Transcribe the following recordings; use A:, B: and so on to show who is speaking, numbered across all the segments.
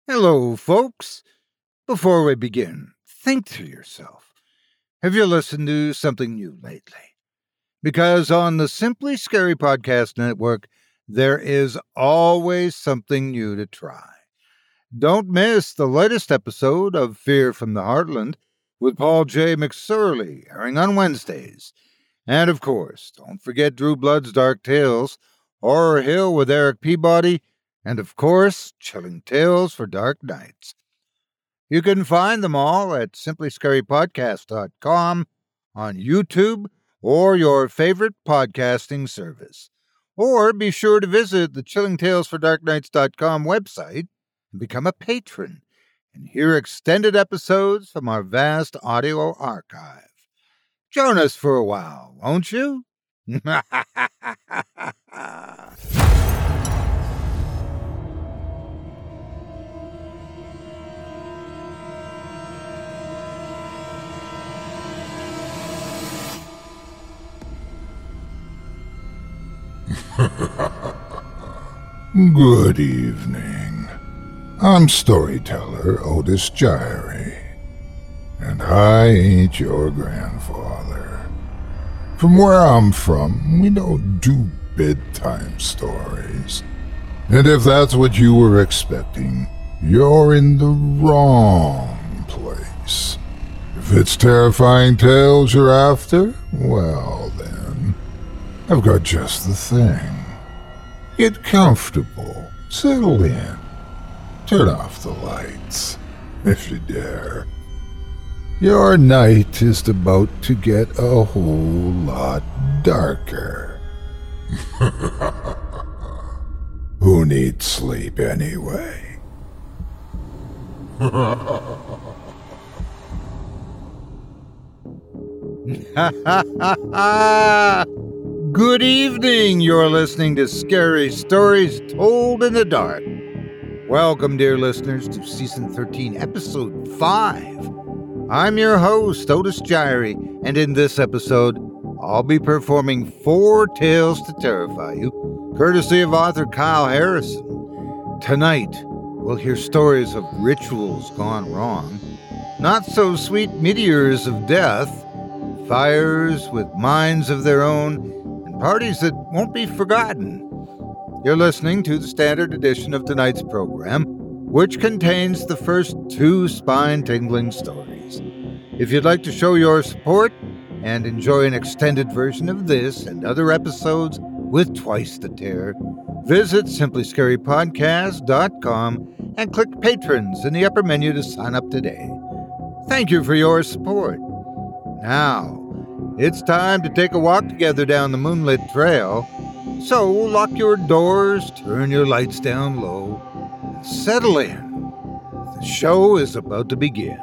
A: Hello, folks. Before we begin, think to yourself, have you listened to something new lately? Because on the Simply Scary Podcast Network, there is always something new to try. Don't miss the latest episode of Fear from the Heartland with Paul J. McSorley, airing on Wednesdays. And of course, don't forget Drew Blood's Dark Tales, Horror Hill with Eric Peabody, and of course, Chilling Tales for Dark Nights. You can find them all at simplyscarypodcast.com, on YouTube, or your favorite podcasting service. Or be sure to visit the chillingtalesfordarknights.com website and become a patron and hear extended episodes from our vast audio archive. Join us for a while, won't you?
B: Good evening. I'm storyteller Otis Gyrie, and I ain't your grandfather. From where I'm from, we don't do bedtime stories. And if that's what you were expecting, you're in the wrong place. If it's terrifying tales you're after, well then, I've got just the thing. Get comfortable, settle in, turn off the lights, if you dare. Your night is about to get a whole lot darker. Who needs sleep anyway?
A: Good evening. You're listening to Scary Stories Told in the Dark. Welcome, dear listeners, to Season 13, Episode 5. I'm your host, Otis Gyrie, and in this episode, I'll be performing 4 tales to terrify you, courtesy of author Kyle Harrison. Tonight, we'll hear stories of rituals gone wrong, not-so-sweet meteors of death, fires with minds of their own, parties that won't be forgotten. You're listening to the standard edition of tonight's program, which contains the first 2 spine-tingling stories. If you'd like to show your support and enjoy an extended version of this and other episodes with twice the terror, visit simplyscarypodcast.com and click Patrons in the upper menu to sign up today. Thank you for your support. Now, it's time to take a walk together down the moonlit trail. So lock your doors, turn your lights down low, and settle in. The show is about to begin.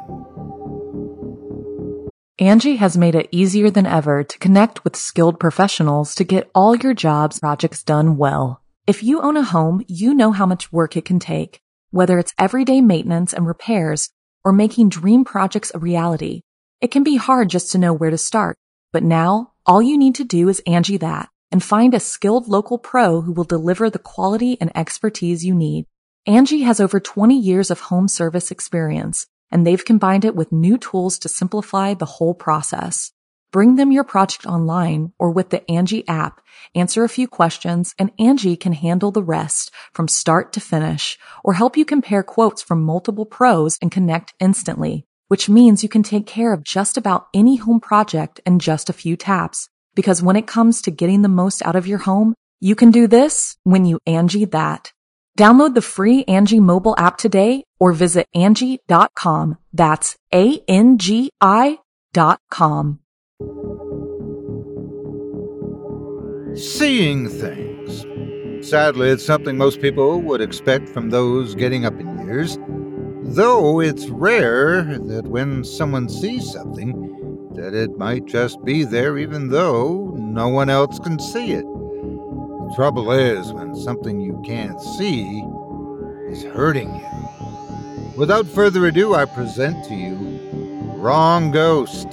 C: Angie has made it easier than ever to connect with skilled professionals to get all your jobs projects done well. If you own a home, you know how much work it can take, whether it's everyday maintenance and repairs or making dream projects a reality. It can be hard just to know where to start. But now, all you need to do is Angie that and find a skilled local pro who will deliver the quality and expertise you need. Angie has over 20 years of home service experience, and they've combined it with new tools to simplify the whole process. Bring them your project online or with the Angie app, answer a few questions, and Angie can handle the rest from start to finish, or help you compare quotes from multiple pros and connect instantly, which means you can take care of just about any home project in just a few taps. Because when it comes to getting the most out of your home, you can do this when you Angie that. Download the free Angie mobile app today or visit Angie.com. That's ANGI.com.
A: Seeing things. Sadly, it's something most people would expect from those getting up in years. Though it's rare that when someone sees something, that it might just be there even though no one else can see it. The trouble is when something you can't see is hurting you. Without further ado, I present to you Wrong Ghost.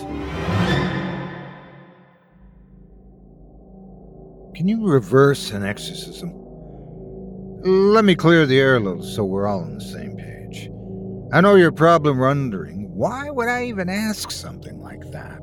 A: Can you reverse an exorcism? Let me clear the air a little so we're all on the same page. I know you're probably wondering, why would I even ask something like that?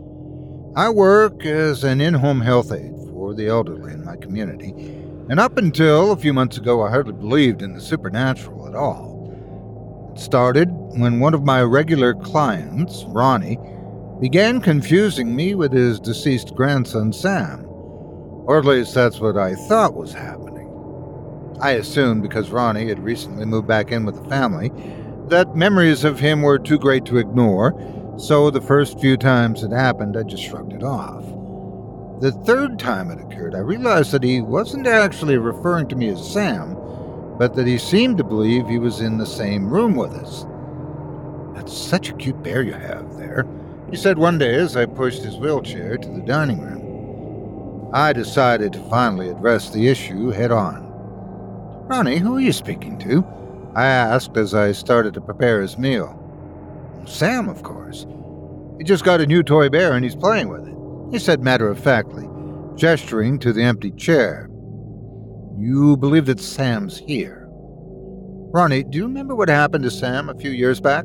A: I work as an in-home health aide for the elderly in my community, and up until a few months ago, I hardly believed in the supernatural at all. It started when one of my regular clients, Ronnie, began confusing me with his deceased grandson, Sam. Or at least that's what I thought was happening. I assumed because Ronnie had recently moved back in with the family that memories of him were too great to ignore, so the first few times it happened, I just shrugged it off. The third time it occurred, I realized that he wasn't actually referring to me as Sam, but that he seemed to believe he was in the same room with us. "That's such a cute bear you have there," he said one day as I pushed his wheelchair to the dining room. I decided to finally address the issue head on. "Ronnie, who are you speaking to?" I asked as I started to prepare his meal. "Sam, of course. He just got a new toy bear and he's playing with it," he said matter-of-factly, gesturing to the empty chair. "You believe that Sam's here? Ronnie, do you remember what happened to Sam a few years back?"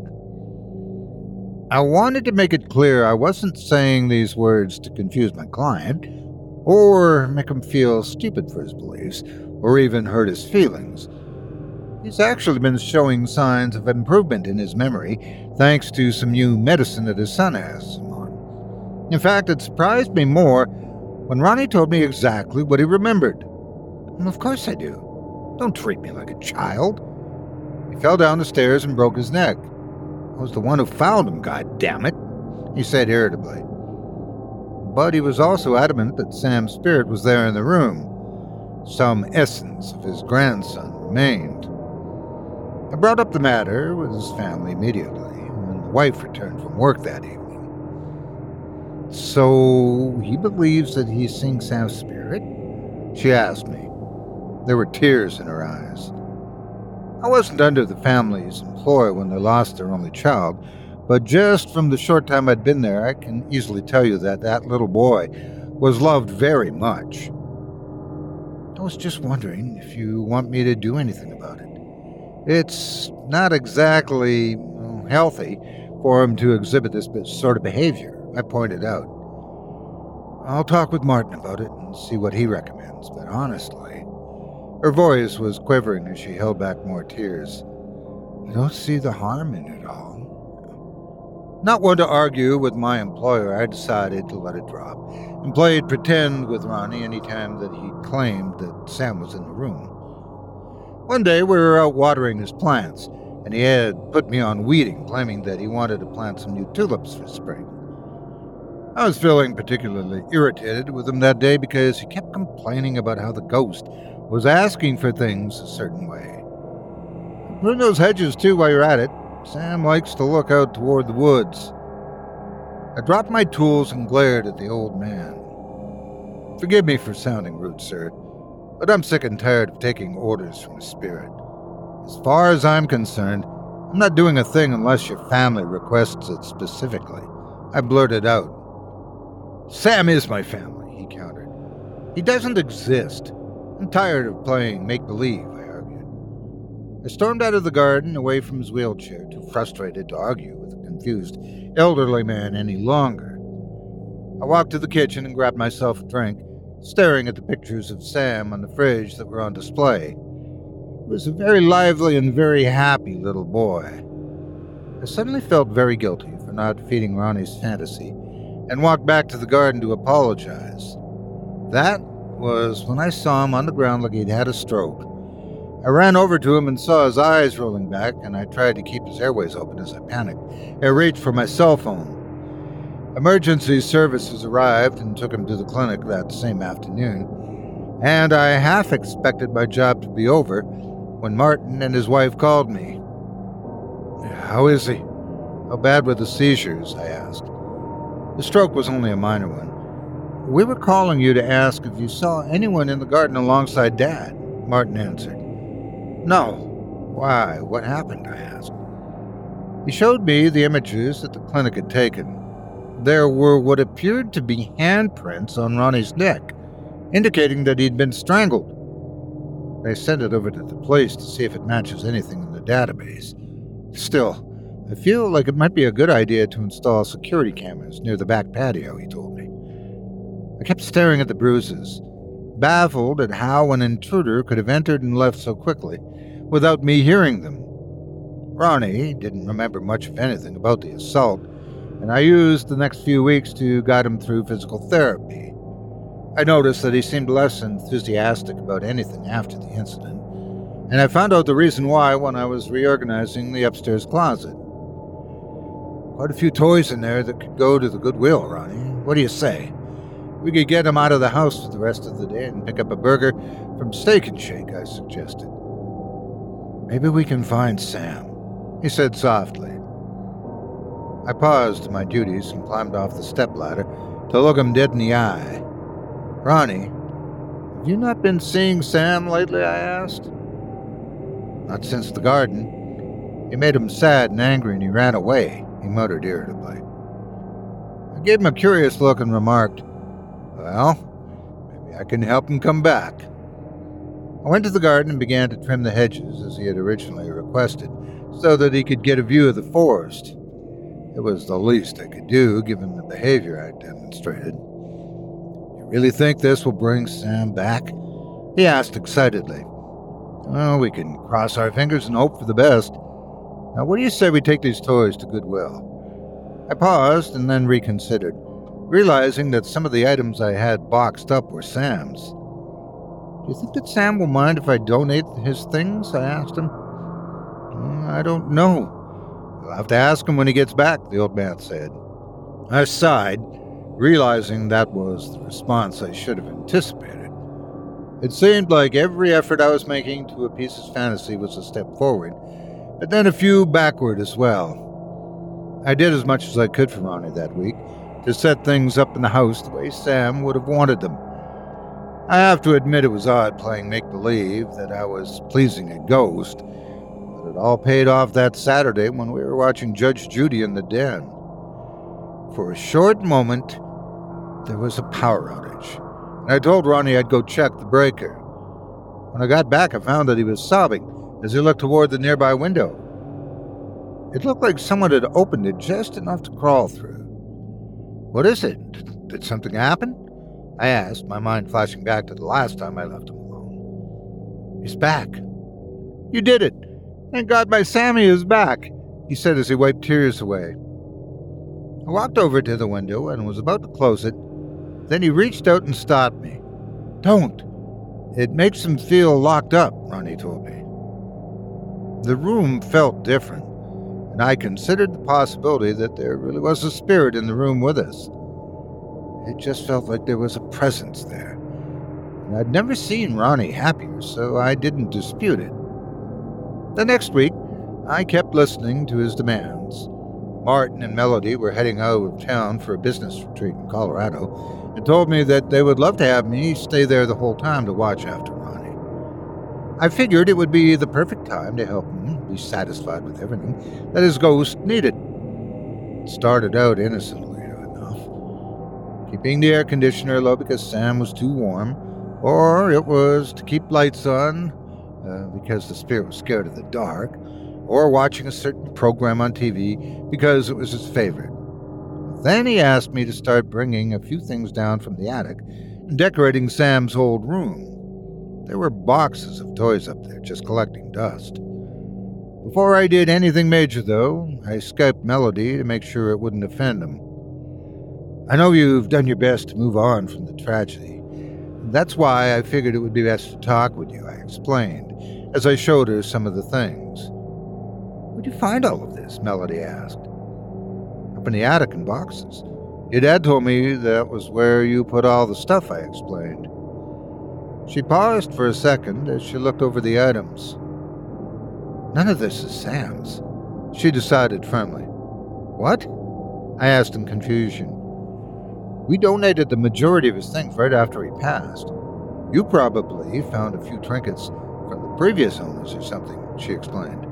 A: I wanted to make it clear I wasn't saying these words to confuse my client, or make him feel stupid for his beliefs, or even hurt his feelings. He's actually been showing signs of improvement in his memory, thanks to some new medicine that his son has him on. In fact, it surprised me more when Ronnie told me exactly what he remembered. "Well, of course I do. Don't treat me like a child." "He fell down the stairs and broke his neck. I was the one who found him, goddammit," he said irritably. But he was also adamant that Sam's spirit was there in the room. Some essence of his grandson remained. I brought up the matter with his family immediately when the wife returned from work that evening. "So he believes that he's seeing Sam's spirit?" she asked me. There were tears in her eyes. I wasn't under the family's employ when they lost their only child, but just from the short time I'd been there, I can easily tell you that that little boy was loved very much. "I was just wondering if you want me to do anything about it. It's not exactly healthy for him to exhibit this sort of behavior," I pointed out. "I'll talk with Martin about it and see what he recommends, but honestly..." Her voice was quivering as she held back more tears. "I don't see the harm in it all." Not one to argue with my employer, I decided to let it drop and played pretend with Ronnie any time that he claimed that Sam was in the room. One day we were out watering his plants, and he had put me on weeding, claiming that he wanted to plant some new tulips for spring. I was feeling particularly irritated with him that day because he kept complaining about how the ghost was asking for things a certain way. "Prune those hedges too while you're at it. Sam likes to look out toward the woods." I dropped my tools and glared at the old man. "Forgive me for sounding rude, sir, but I'm sick and tired of taking orders from a spirit. As far as I'm concerned, I'm not doing a thing unless your family requests it specifically," I blurted out. "Sam is my family," he countered. "He doesn't exist. I'm tired of playing make-believe," I argued. I stormed out of the garden, away from his wheelchair, too frustrated to argue with a confused elderly man any longer. I walked to the kitchen and grabbed myself a drink, staring at the pictures of Sam on the fridge that were on display. He was a very lively and very happy little boy. I suddenly felt very guilty for not feeding Ronnie's fantasy and walked back to the garden to apologize. That was when I saw him on the ground like he'd had a stroke. I ran over to him and saw his eyes rolling back, and I tried to keep his airways open as I panicked. I reached for my cell phone. Emergency services arrived and took him to the clinic that same afternoon, and I half expected my job to be over when Martin and his wife called me. "How is he? How bad were the seizures?" I asked. "The stroke was only a minor one. We were calling you to ask if you saw anyone in the garden alongside Dad," Martin answered. "No. Why? What happened?" I asked. He showed me the images that the clinic had taken. There were what appeared to be handprints on Ronnie's neck, indicating that he'd been strangled. I sent it over to the police to see if it matches anything in the database. Still, I feel like it might be a good idea to install security cameras near the back patio, he told me. I kept staring at the bruises, baffled at how an intruder could have entered and left so quickly without me hearing them. Ronnie didn't remember much of anything about the assault, and I used the next few weeks to guide him through physical therapy. I noticed that he seemed less enthusiastic about anything after the incident, and I found out the reason why when I was reorganizing the upstairs closet. Quite a few toys in there that could go to the Goodwill, Ronnie. What do you say? We could get him out of the house for the rest of the day and pick up a burger from Steak and Shake, I suggested. Maybe we can find Sam, he said softly. I paused my duties and climbed off the stepladder to look him dead in the eye. Ronnie, have you not been seeing Sam lately, I asked. Not since the garden. He made him sad and angry and he ran away, he muttered irritably. I gave him a curious look and remarked, well, maybe I can help him come back. I went to the garden and began to trim the hedges as he had originally requested, so that he could get a view of the forest. It was the least I could do, given the behavior I demonstrated. You really think this will bring Sam back? He asked excitedly. Well, we can cross our fingers and hope for the best. Now, what do you say we take these toys to Goodwill? I paused and then reconsidered, realizing that some of the items I had boxed up were Sam's. Do you think that Sam will mind if I donate his things? I asked him. I don't know. I'll have to ask him when he gets back, the old man said. I sighed, realizing that was the response I should have anticipated. It seemed like every effort I was making to appease his fantasy was a step forward, but then a few backward as well. I did as much as I could for Ronnie that week, to set things up in the house the way Sam would have wanted them. I have to admit it was odd playing make-believe that I was pleasing a ghost, but it all paid off that Saturday when we were watching Judge Judy in the den. For a short moment, there was a power outage, and I told Ronnie I'd go check the breaker. When I got back, I found that he was sobbing as he looked toward the nearby window. It looked like someone had opened it just enough to crawl through. What is it? Did something happen? I asked, my mind flashing back to the last time I left him alone. He's back. You did it. Thank God my Sammy is back, he said as he wiped tears away. I walked over to the window and was about to close it. Then he reached out and stopped me. Don't. It makes him feel locked up, Ronnie told me. The room felt different, and I considered the possibility that there really was a spirit in the room with us. It just felt like there was a presence there. And I'd never seen Ronnie happier, so I didn't dispute it. The next week, I kept listening to his demands. Martin and Melody were heading out of town for a business retreat in Colorado and told me that they would love to have me stay there the whole time to watch after Ronnie. I figured it would be the perfect time to help him be satisfied with everything that his ghost needed. It started out innocently enough, keeping the air conditioner low because Sam was too warm, or it was to keep lights on because the spirit was scared of the dark, or watching a certain program on TV because it was his favorite. Then he asked me to start bringing a few things down from the attic and decorating Sam's old room. There were boxes of toys up there just collecting dust. Before I did anything major, though, I Skyped Melody to make sure it wouldn't offend him. I know you've done your best to move on from the tragedy. That's why I figured it would be best to talk with you, I explained, as I showed her some of the things. Where'd you find all of this? Melody asked. Up in the attic in boxes. Your dad told me that was where you put all the stuff, I explained. She paused for a second as she looked over the items. None of this is Sam's, she decided firmly. What? I asked in confusion. We donated the majority of his things right after he passed. You probably found a few trinkets from the previous owners or something, she explained.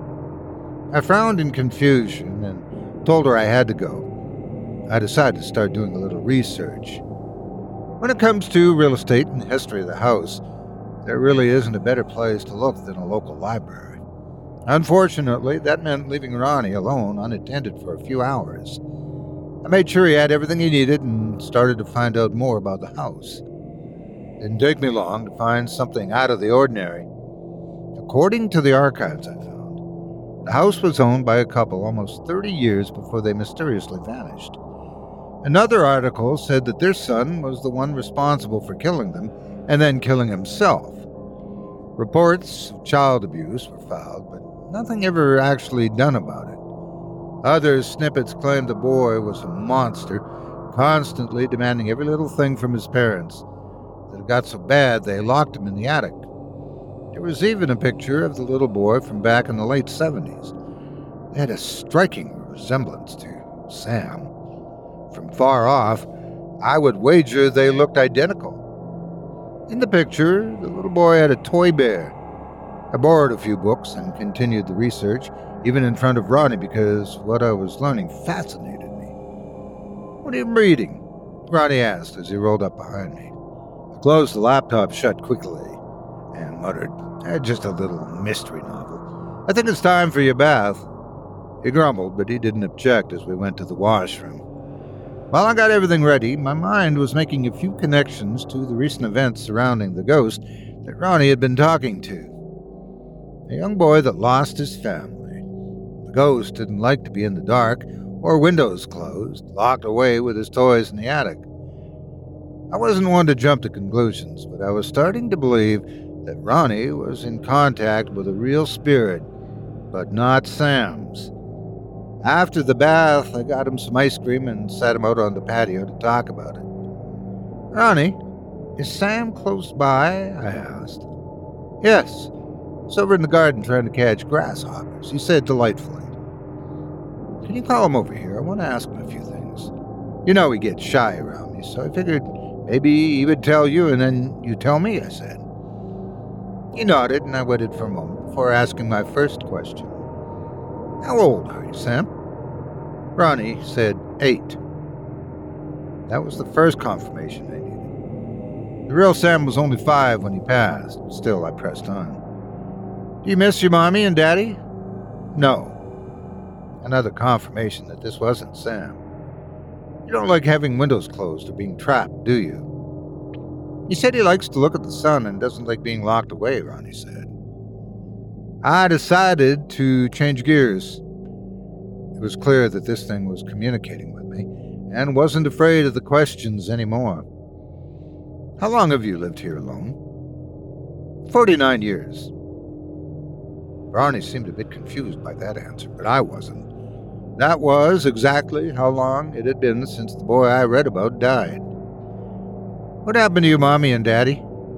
A: I frowned in confusion and told her I had to go. I decided to start doing a little research. When it comes to real estate and the history of the house, There really isn't a better place to look than a local library. Unfortunately, that meant leaving Ronnie alone unattended for a few hours. I made sure he had everything he needed and started to find out more about the house. It didn't take me long to find something out of the ordinary. According to the archives I found, the house was owned by a couple almost 30 years before they mysteriously vanished. Another article said that their son was the one responsible for killing them and then killing himself. Reports of child abuse were filed, but nothing ever actually done about it. Other snippets claimed the boy was a monster, constantly demanding every little thing from his parents, that it got so bad they locked him in the attic. There was even a picture of the little boy from back in the late 70s. They had a striking resemblance to Sam. From far off, I would wager they looked identical. In the picture, the little boy had a toy bear. I borrowed a few books and continued the research, even in front of Ronnie, because what I was learning fascinated me. "What are you reading?" Ronnie asked as he rolled up behind me. I closed the laptop shut quickly and muttered, "Just a little mystery novel. I think it's time for your bath." He grumbled, but he didn't object as we went to the washroom. While I got everything ready, my mind was making a few connections to the recent events surrounding the ghost that Ronnie had been talking to. A young boy that lost his family. The ghost didn't like to be in the dark or windows closed, locked away with his toys in the attic. I wasn't one to jump to conclusions, but I was starting to believe that Ronnie was in contact with a real spirit, but not Sam's. After the bath, I got him some ice cream and sat him out on the patio to talk about it. "Ronnie, is Sam close by?" I asked. "Yes. He's over in the garden trying to catch grasshoppers," he said delightfully. "Can you call him over here? I want to ask him a few things. You know he gets shy around me, so I figured maybe he would tell you and then you tell me," I said. He nodded, and I waited for a moment before asking my first question. "How old are you, Sam?" Ronnie said 8. That was the first confirmation I needed. The real Sam was only 5 when he passed. Still, I pressed on. "Do you miss your mommy and daddy?" "No." Another confirmation that this wasn't Sam. "You don't like having windows closed or being trapped, do you?" "He said he likes to look at the sun and doesn't like being locked away," Ronnie said. I decided to change gears. It was clear that this thing was communicating with me and wasn't afraid of the questions anymore. "How long have you lived here alone?" 49 years. Ronnie seemed a bit confused by that answer, but I wasn't. That was exactly how long it had been since the boy I read about died. "What happened to your mommy and daddy?"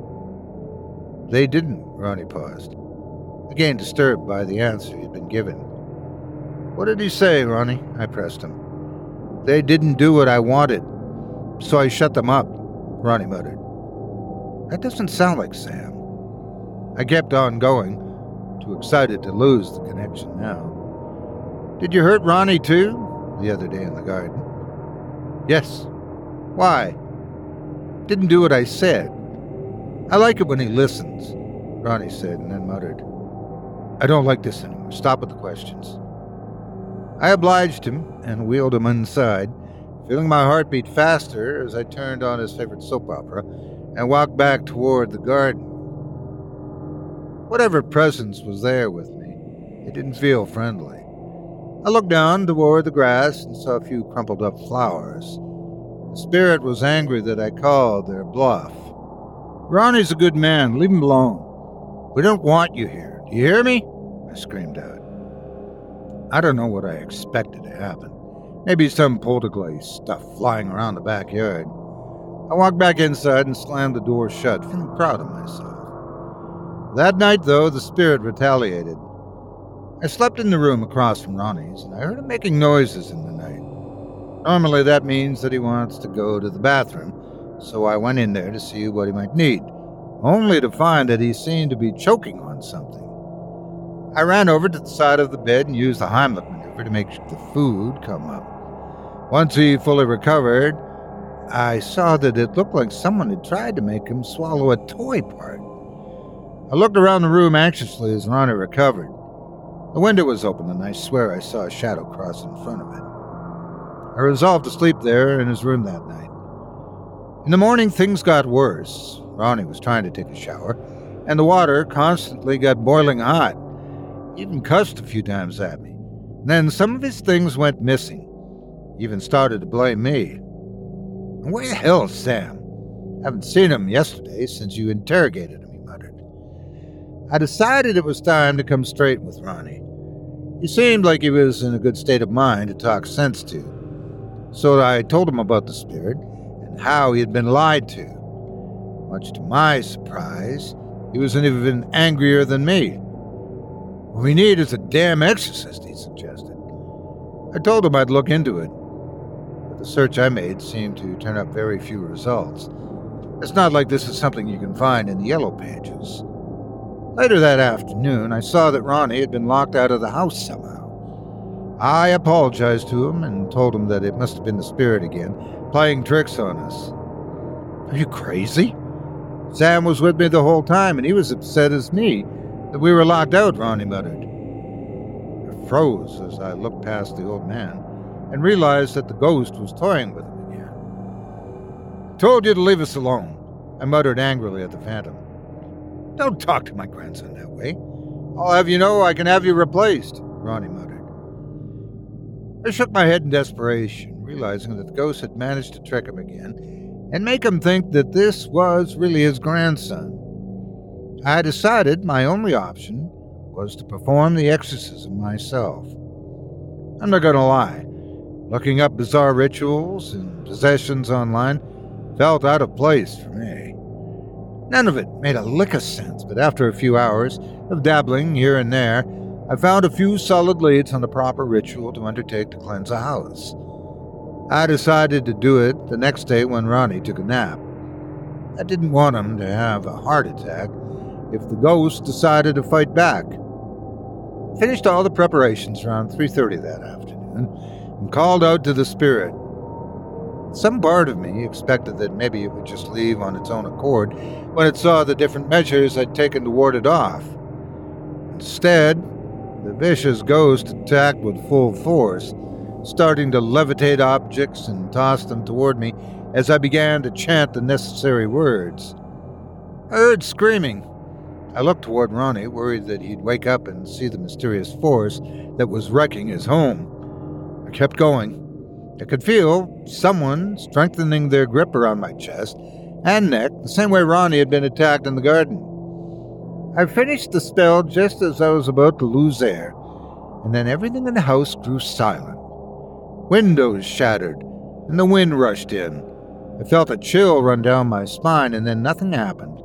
A: "They didn't," Ronnie paused, again disturbed by the answer he'd been given. "What did he say, Ronnie?" I pressed him. "They didn't do what I wanted, so I shut them up," Ronnie muttered. That doesn't sound like Sam. I kept on going, too excited to lose the connection now. "Did you hurt Ronnie too?" the other day in the garden. "Yes." "Why?" "Didn't do what I said." "I like it when he listens," Ronnie said, and then muttered, "I don't like this anymore. Stop with the questions." I obliged him and wheeled him inside, feeling my heart beat faster as I turned on his favorite soap opera and walked back toward the garden. Whatever presence was there with me, it didn't feel friendly. I looked down toward the grass and saw a few crumpled up flowers. The spirit was angry that I called their bluff. "Ronnie's a good man. Leave him alone. We don't want you here. Do you hear me?" I screamed out. I don't know what I expected to happen. Maybe some poltergeist stuff flying around the backyard. I walked back inside and slammed the door shut, feeling proud of myself. That night, though, the spirit retaliated. I slept in the room across from Ronnie's, and I heard him making noises in the night. Normally that means that he wants to go to the bathroom, so I went in there to see what he might need, only to find that he seemed to be choking on something. I ran over to the side of the bed and used the Heimlich maneuver to make the food come up. Once he fully recovered, I saw that it looked like someone had tried to make him swallow a toy part. I looked around the room anxiously as Ronnie recovered. The window was open, and I swear I saw a shadow cross in front of it. I resolved to sleep there in his room that night. In the morning, things got worse. Ronnie was trying to take a shower, and the water constantly got boiling hot. He even cussed a few times at me. And then some of his things went missing. He even started to blame me. And where the hell is Sam? Haven't seen him yesterday since you interrogated him, he muttered. I decided it was time to come straight with Ronnie. He seemed like he was in a good state of mind to talk sense to. So I told him about the spirit and how he had been lied to. Much to my surprise, he was even angrier than me. What we need is a damn exorcist, he suggested. I told him I'd look into it, but the search I made seemed to turn up very few results. It's not like this is something you can find in the yellow pages. Later that afternoon, I saw that Ronnie had been locked out of the house somehow. I apologized to him and told him that it must have been the spirit again, playing tricks on us. Are you crazy? Sam was with me the whole time, and he was upset as me that we were locked out, Ronnie muttered. I froze as I looked past the old man and realized that the ghost was toying with him again. I told you to leave us alone, I muttered angrily at the phantom. Don't talk to my grandson that way. I'll have you know I can have you replaced, Ronnie muttered. I shook my head in desperation, realizing that the ghost had managed to trick him again and make him think that this was really his grandson. I decided my only option was to perform the exorcism myself. I'm not going to lie, looking up bizarre rituals and possessions online felt out of place for me. None of it made a lick of sense, but after a few hours of dabbling here and there, I found a few solid leads on the proper ritual to undertake to cleanse a house. I decided to do it the next day when Ronnie took a nap. I didn't want him to have a heart attack if the ghost decided to fight back. I finished all the preparations around 3:30 that afternoon and called out to the spirit. Some part of me expected that maybe it would just leave on its own accord when it saw the different measures I'd taken to ward it off. Instead, the vicious ghost attacked with full force, starting to levitate objects and toss them toward me as I began to chant the necessary words. I heard screaming. I looked toward Ronnie, worried that he'd wake up and see the mysterious force that was wrecking his home. I kept going. I could feel someone strengthening their grip around my chest and neck, the same way Ronnie had been attacked in the garden. I finished the spell just as I was about to lose air, and then everything in the house grew silent. Windows shattered, and the wind rushed in. I felt a chill run down my spine, and then nothing happened.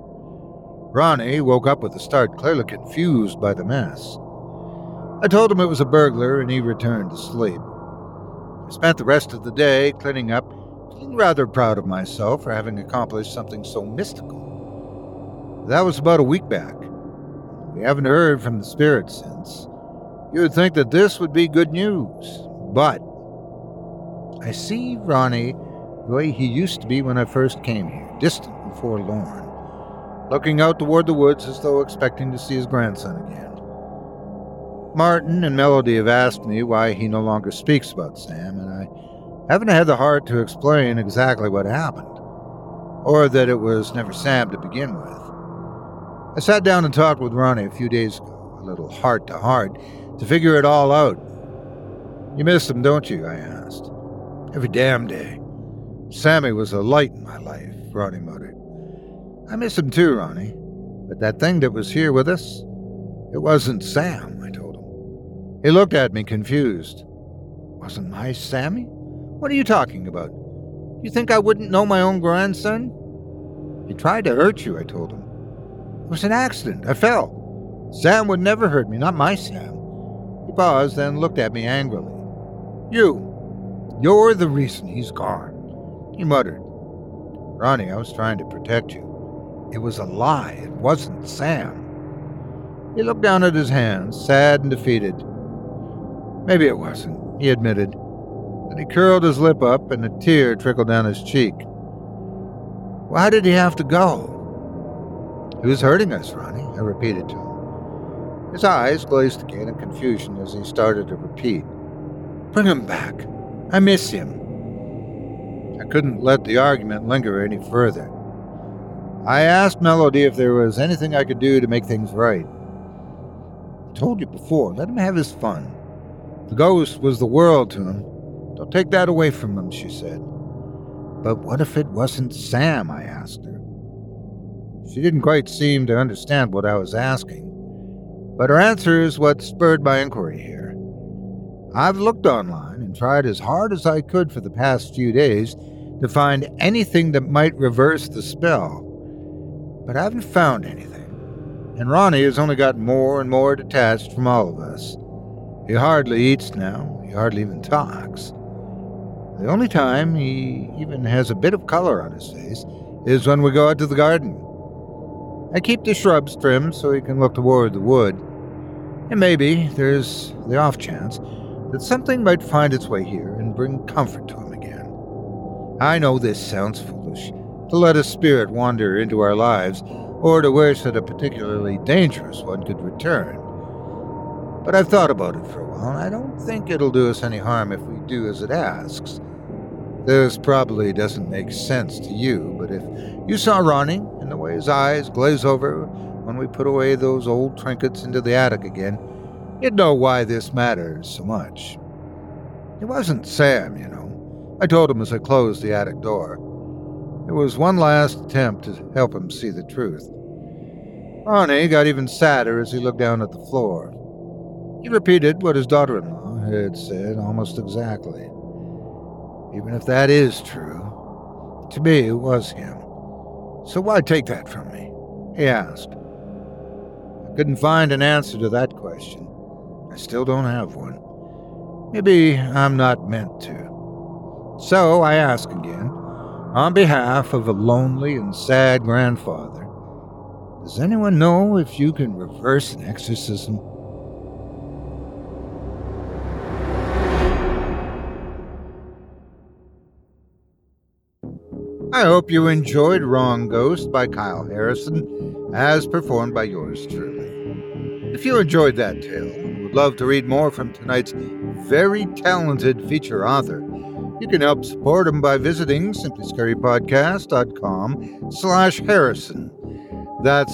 A: Ronnie woke up with a start, clearly confused by the mess. I told him it was a burglar, and he returned to sleep. I spent the rest of the day cleaning up, feeling rather proud of myself for having accomplished something so mystical. That was about a week back. We haven't heard from the spirit since. You would think that this would be good news, but I see Ronnie the way he used to be when I first came here, distant and forlorn, looking out toward the woods as though expecting to see his grandson again. Martin and Melody have asked me why he no longer speaks about Sam, and I haven't had the heart to explain exactly what happened, or that it was never Sam to begin with. I sat down and talked with Ronnie a few days ago, a little heart-to-heart, to figure it all out. You miss him, don't you? I asked. Every damn day. Sammy was a light in my life, Ronnie muttered. I miss him too, Ronnie, but that thing that was here with us, it wasn't Sam, I told him. He looked at me confused. Wasn't my Sammy? What are you talking about? You think I wouldn't know my own grandson? He tried to hurt you, I told him. It was an accident. I fell. Sam would never hurt me, not my Sam. He paused, then looked at me angrily. You're the reason he's gone, he muttered. Ronnie, I was trying to protect you. It was a lie. It wasn't Sam. He looked down at his hands, sad and defeated. Maybe it wasn't, he admitted. Then he curled his lip up and a tear trickled down his cheek. Why did he have to go? He was hurting us, Ronnie, I repeated to him. His eyes glazed again in confusion as he started to repeat. Bring him back. I miss him. I couldn't let the argument linger any further. I asked Melody if there was anything I could do to make things right. I told you before, let him have his fun. The ghost was the world to him. Don't take that away from him, she said. But what if it wasn't Sam, I asked her. She didn't quite seem to understand what I was asking, but her answer is what spurred my inquiry here. I've looked online and tried as hard as I could for the past few days to find anything that might reverse the spell, but I haven't found anything, and Ronnie has only gotten more and more detached from all of us. He hardly eats now, he hardly even talks. The only time he even has a bit of color on his face is when we go out to the garden. I keep the shrubs trimmed so he can look toward the wood, and maybe there's the off chance that something might find its way here and bring comfort to him again. I know this sounds foolish, to let a spirit wander into our lives, or to wish that a particularly dangerous one could return. But I've thought about it for a while, and I don't think it'll do us any harm if we do as it asks. This probably doesn't make sense to you, but if you saw Ronnie and the way his eyes glaze over when we put away those old trinkets into the attic again, you'd know why this matters so much. It wasn't Sam, you know. I told him as I closed the attic door. It was one last attempt to help him see the truth. Ronnie got even sadder as he looked down at the floor. He repeated what his daughter-in-law had said almost exactly. Even if that is true, to me it was him. So why take that from me? He asked. I couldn't find an answer to that question. I still don't have one. Maybe I'm not meant to. So I ask again, on behalf of a lonely and sad grandfather, does anyone know if you can reverse an exorcism? I hope you enjoyed Wrong Ghost by Kyle Harrison, as performed by yours truly. If you enjoyed that tale and would love to read more from tonight's very talented feature author, you can help support him by visiting simplyscarypodcast.com/Harrison. That's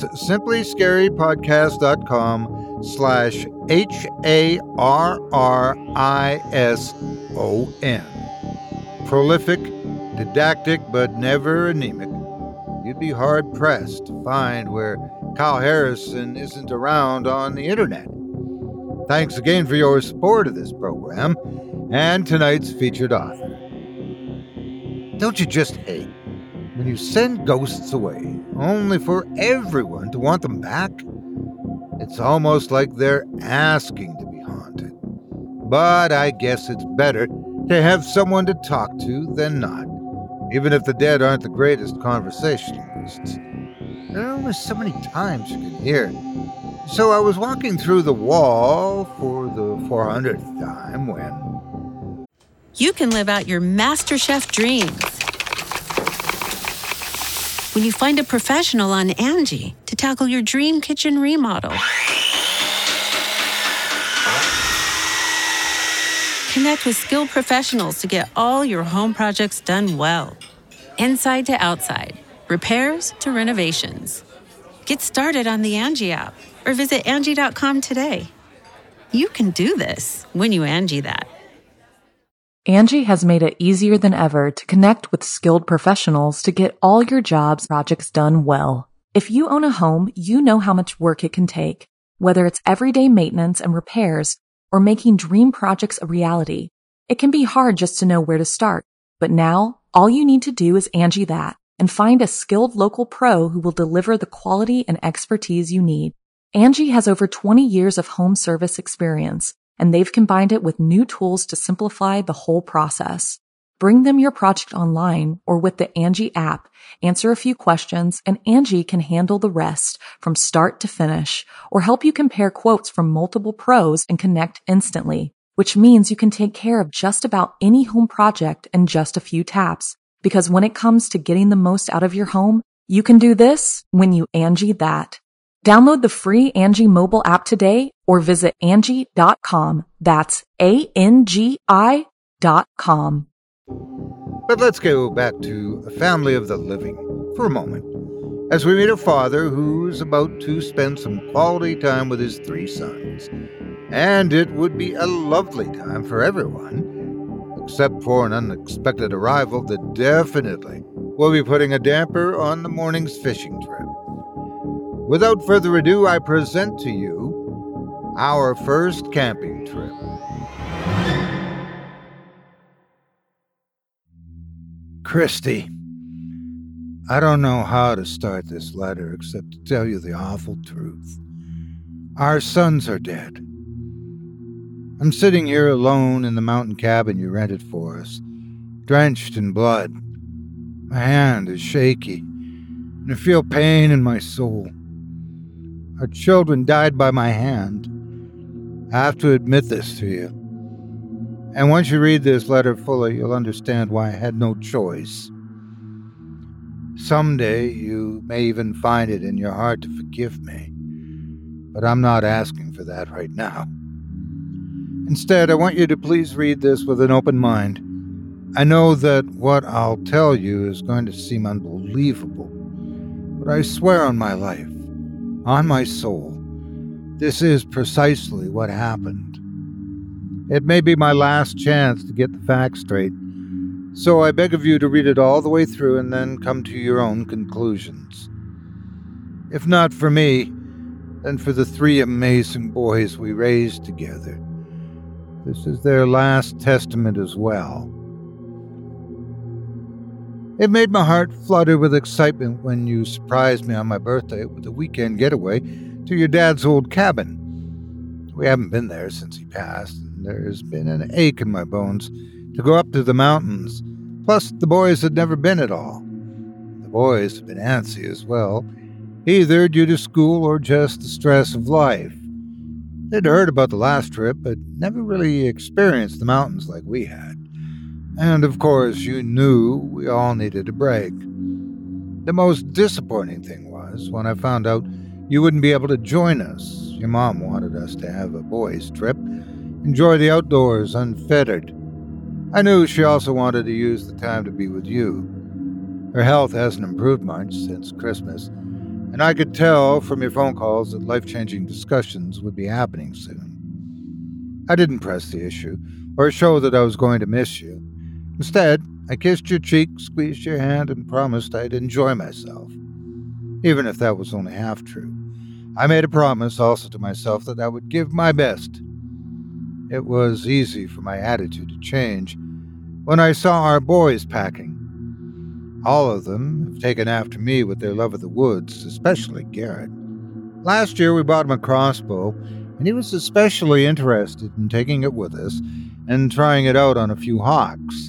A: simplyscarypodcast.com/HARRISON. Prolific, didactic, but never anemic. You'd be hard-pressed to find where Kyle Harrison isn't around on the internet. Thanks again for your support of this program and tonight's featured author. Don't you just hate when you send ghosts away only for everyone to want them back? It's almost like they're asking to be haunted. But I guess it's better to have someone to talk to than not, even if the dead aren't the greatest conversationalists. There are only so many times you can hear. So I was walking through the wall for the 400th time when...
D: You can live out your MasterChef dreams when you find a professional on Angie to tackle your dream kitchen remodel. Connect with skilled professionals to get all your home projects done well. Inside to outside, repairs to renovations. Get started on the Angie app or visit Angie.com today. You can do this when you Angie that.
C: Angie has made it easier than ever to connect with skilled professionals to get all your jobs projects done well. If you own a home, you know how much work it can take, whether it's everyday maintenance and repairs or making dream projects a reality. It can be hard just to know where to start, but now all you need to do is Angie that and find a skilled local pro who will deliver the quality and expertise you need. Angie has over 20 years of home service experience, and they've combined it with new tools to simplify the whole process. Bring them your project online or with the Angie app, answer a few questions, and Angie can handle the rest from start to finish or help you compare quotes from multiple pros and connect instantly, which means you can take care of just about any home project in just a few taps. Because when it comes to getting the most out of your home, You can do this when you Angie that. Download the free Angie mobile app today or visit Angie.com. That's ANGI.com.
A: But let's go back to A Family of the Living for a moment, as we meet a father who's about to spend some quality time with his 3 sons. And it would be a lovely time for everyone, except for an unexpected arrival that definitely will be putting a damper on the morning's fishing trip. Without further ado, I present to you our first camping trip. Christy, I don't know how to start this letter except to tell you the awful truth. Our sons are dead. I'm sitting here alone in the mountain cabin you rented for us, drenched in blood. My hand is shaky, and I feel pain in my soul. Our children died by my hand. I have to admit this to you. And once you read this letter fully, you'll understand why I had no choice. Someday you may even find it in your heart to forgive me, but I'm not asking for that right now. Instead, I want you to please read this with an open mind. I know that what I'll tell you is going to seem unbelievable, but I swear on my life, on my soul, this is precisely what happened. It may be my last chance to get the facts straight, so I beg of you to read it all the way through and then come to your own conclusions. If not for me, then for the 3 amazing boys we raised together. This is their last testament as well. It made my heart flutter with excitement when you surprised me on my birthday with a weekend getaway to your dad's old cabin. We haven't been there since he passed, and there has been an ache in my bones to go up to the mountains. Plus, the boys had never been at all. The boys have been antsy as well, either due to school or just the stress of life. They'd heard about the last trip, but never really experienced the mountains like we had. And of course, you knew we all needed a break. The most disappointing thing was when I found out you wouldn't be able to join us. Your mom wanted us to have a boys' trip, enjoy the outdoors unfettered. I knew she also wanted to use the time to be with you. Her health hasn't improved much since Christmas, and I could tell from your phone calls that life-changing discussions would be happening soon. I didn't press the issue or show that I was going to miss you. Instead, I kissed your cheek, squeezed your hand, and promised I'd enjoy myself, even if that was only half true. I made a promise also to myself that I would give my best. It was easy for my attitude to change when I saw our boys packing. All of them have taken after me with their love of the woods, especially Garrett. Last year we bought him a crossbow, and he was especially interested in taking it with us and trying it out on a few hawks.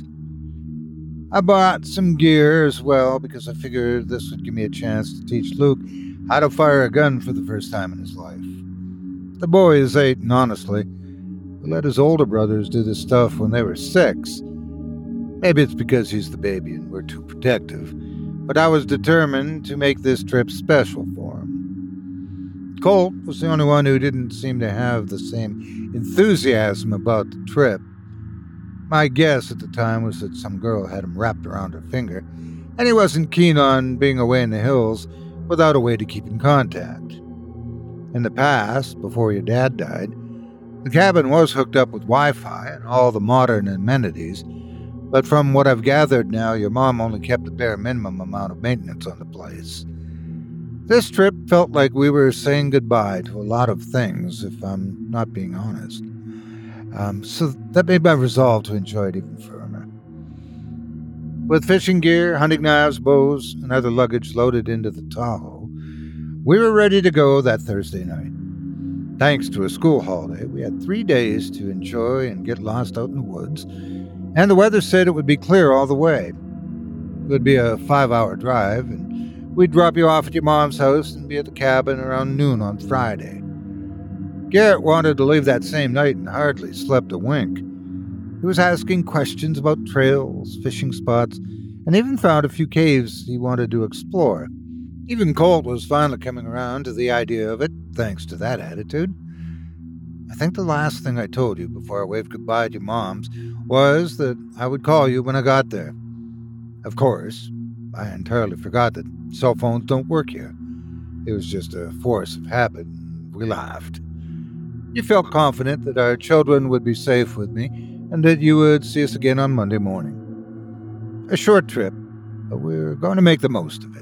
A: I bought some gear as well because I figured this would give me a chance to teach Luke how to fire a gun for the first time in his life. The boys ate, and honestly, we let his older brothers do this stuff when they were 6. Maybe it's because he's the baby and we're too protective, but I was determined to make this trip special for him. Colt was the only one who didn't seem to have the same enthusiasm about the trip. My guess at the time was that some girl had him wrapped around her finger, and he wasn't keen on being away in the hills without a way to keep in contact. In the past, before your dad died, the cabin was hooked up with Wi-Fi and all the modern amenities, but from what I've gathered now, your mom only kept the bare minimum amount of maintenance on the place. This trip felt like we were saying goodbye to a lot of things, if I'm not being honest. So that made my resolve to enjoy it even firmer. With fishing gear, hunting knives, bows, and other luggage loaded into the Tahoe, we were ready to go that Thursday night. Thanks to a school holiday, we had 3 days to enjoy and get lost out in the woods, and the weather said it would be clear all the way. It would be a 5-hour drive, and we'd drop you off at your mom's house and be at the cabin around noon on Friday. Garrett wanted to leave that same night and hardly slept a wink. He was asking questions about trails, fishing spots, and even found a few caves he wanted to explore. Even Colt was finally coming around to the idea of it, thanks to that attitude. I think the last thing I told you before I waved goodbye to your moms was that I would call you when I got there. Of course, I entirely forgot that cell phones don't work here. It was just a force of habit, and we laughed. You felt confident that our children would be safe with me and that you would see us again on Monday morning. A short trip, but we're going to make the most of it.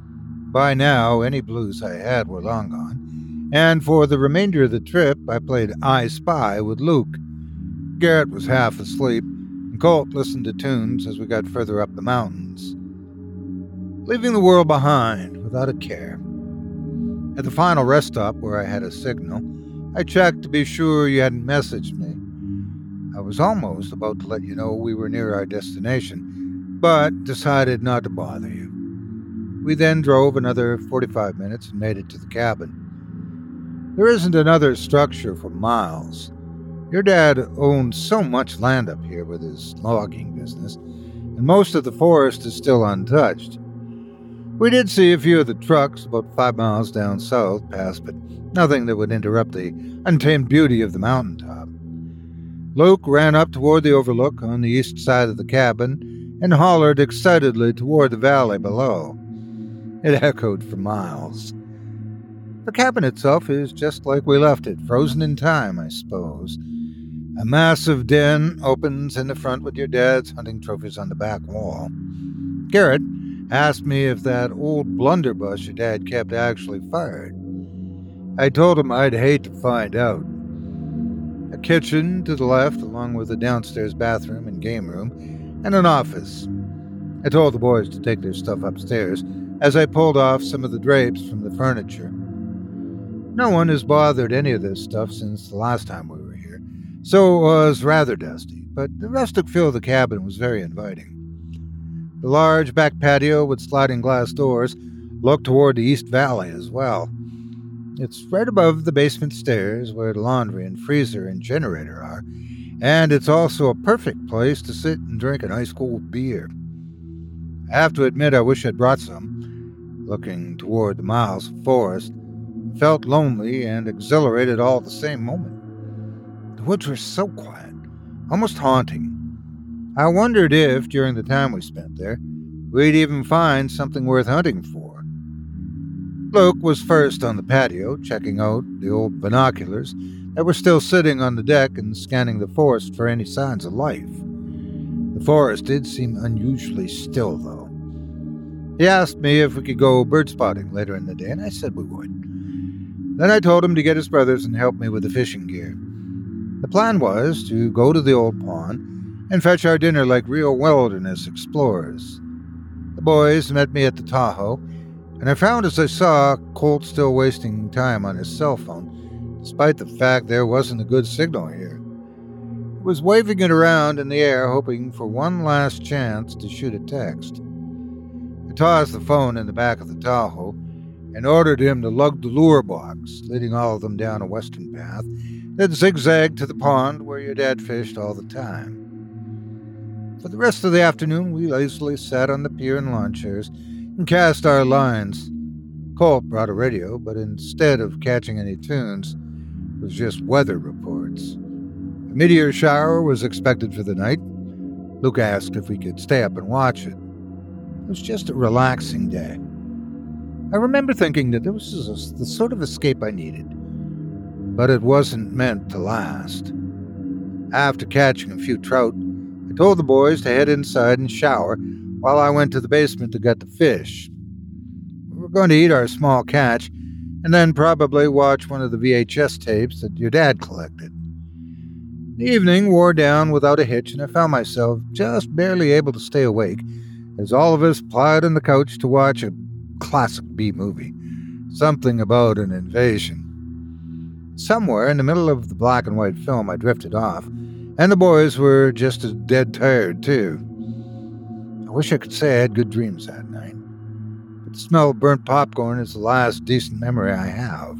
A: By now, any blues I had were long gone, and for the remainder of the trip, I played I Spy with Luke. Garrett was half asleep, and Colt listened to tunes as we got further up the mountains. Leaving the world behind without a care. At the final rest stop where I had a signal, I checked to be sure you hadn't messaged me. I was almost about to let you know we were near our destination, but decided not to bother you. We then drove another 45 minutes and made it to the cabin. There isn't another structure for miles. Your dad owns so much land up here with his logging business, and most of the forest is still untouched. We did see a few of the trucks about 5 miles down south pass, but nothing that would interrupt the untamed beauty of the mountaintop. Luke ran up toward the overlook on the east side of the cabin and hollered excitedly toward the valley below. It echoed for miles. The cabin itself is just like we left it, frozen in time, I suppose. A massive den opens in the front with your dad's hunting trophies on the back wall. Garrett asked me if that old blunderbuss your dad kept actually fired. I told him I'd hate to find out. A kitchen to the left, along with a downstairs bathroom and game room, and an office. I told the boys to take their stuff upstairs as I pulled off some of the drapes from the furniture. No one has bothered any of this stuff since the last time we were here, so it was rather dusty, but the rustic feel of the cabin was very inviting. The large back patio with sliding glass doors looked toward the East Valley as well. It's right above the basement stairs where the laundry and freezer and generator are, and it's also a perfect place to sit and drink an ice-cold beer. I have to admit I wish I'd brought some. Looking toward the miles of forest, I felt lonely and exhilarated all at the same moment. The woods were so quiet, almost haunting. I wondered if, during the time we spent there, we'd even find something worth hunting for. Luke was first on the patio, checking out the old binoculars that were still sitting on the deck and scanning the forest for any signs of life. The forest did seem unusually still, though. He asked me if we could go bird spotting later in the day, and I said we would. Then I told him to get his brothers and help me with the fishing gear. The plan was to go to the old pond and fetch our dinner like real wilderness explorers. The boys met me at the Tahoe, and I found as I saw Colt still wasting time on his cell phone, despite the fact there wasn't a good signal here. He was waving it around in the air, hoping for one last chance to shoot a text. I tossed the phone in the back of the Tahoe and ordered him to lug the lure box, leading all of them down a western path that zigzagged to the pond where your dad fished all the time. For the rest of the afternoon, we lazily sat on the pier in lawn chairs and cast our lines. Colt brought a radio, but instead of catching any tunes, it was just weather reports. A meteor shower was expected for the night. Luke asked if we could stay up and watch it. It was just a relaxing day. I remember thinking that this was the sort of escape I needed, but it wasn't meant to last. After catching a few trout, I told the boys to head inside and shower while I went to the basement to get the fish. We were going to eat our small catch and then probably watch one of the VHS tapes that your dad collected. The evening wore down without a hitch, and I found myself just barely able to stay awake as all of us plied on the couch to watch a classic B-movie, something about an invasion. Somewhere in the middle of the black and white film, I drifted off, and the boys were just as dead tired, too. I wish I could say I had good dreams that night, but the smell of burnt popcorn is the last decent memory I have.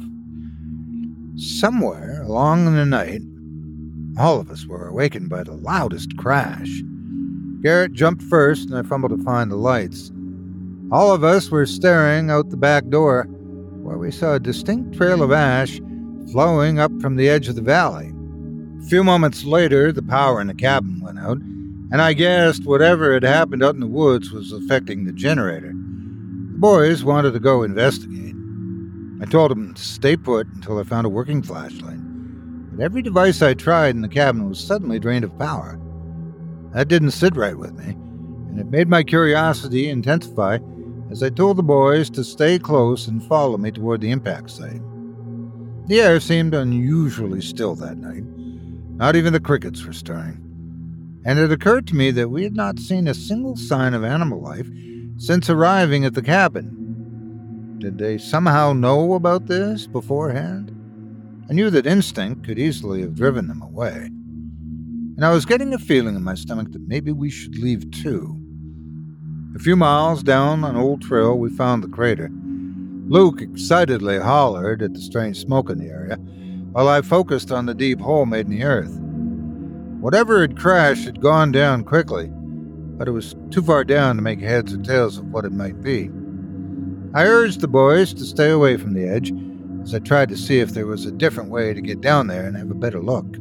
A: Somewhere along in the night, all of us were awakened by the loudest crash. Garrett jumped first, and I fumbled to find the lights. All of us were staring out the back door, where we saw a distinct trail of ash flowing up from the edge of the valley. A few moments later, the power in the cabin went out, and I guessed whatever had happened out in the woods was affecting the generator. The boys wanted to go investigate. I told them to stay put until I found a working flashlight, but every device I tried in the cabin was suddenly drained of power. That didn't sit right with me, and it made my curiosity intensify as I told the boys to stay close and follow me toward the impact site. The air seemed unusually still that night. Not even the crickets were stirring. And it occurred to me that we had not seen a single sign of animal life since arriving at the cabin. Did they somehow know about this beforehand? I knew that instinct could easily have driven them away. And I was getting a feeling in my stomach that maybe we should leave too. A few miles down an old trail, we found the crater. Luke excitedly hollered at the strange smoke in the area, while I focused on the deep hole made in the earth. Whatever had crashed had gone down quickly, but it was too far down to make heads or tails of what it might be. I urged the boys to stay away from the edge, as I tried to see if there was a different way to get down there and have a better look.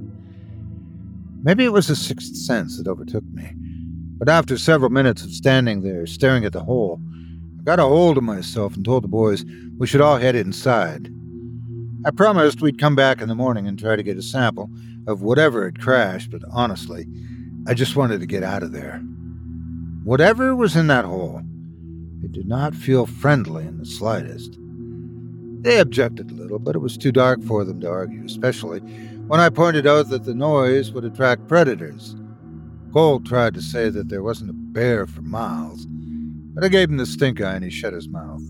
A: Maybe it was a sixth sense that overtook me, but after several minutes of standing there staring at the hole, I got a hold of myself and told the boys we should all head inside. I promised we'd come back in the morning and try to get a sample of whatever had crashed, but honestly, I just wanted to get out of there. Whatever was in that hole, it did not feel friendly in the slightest. They objected a little, but it was too dark for them to argue, especially when I pointed out that the noise would attract predators. Colt tried to say that there wasn't a bear for miles, but I gave him the stink eye and he shut his mouth.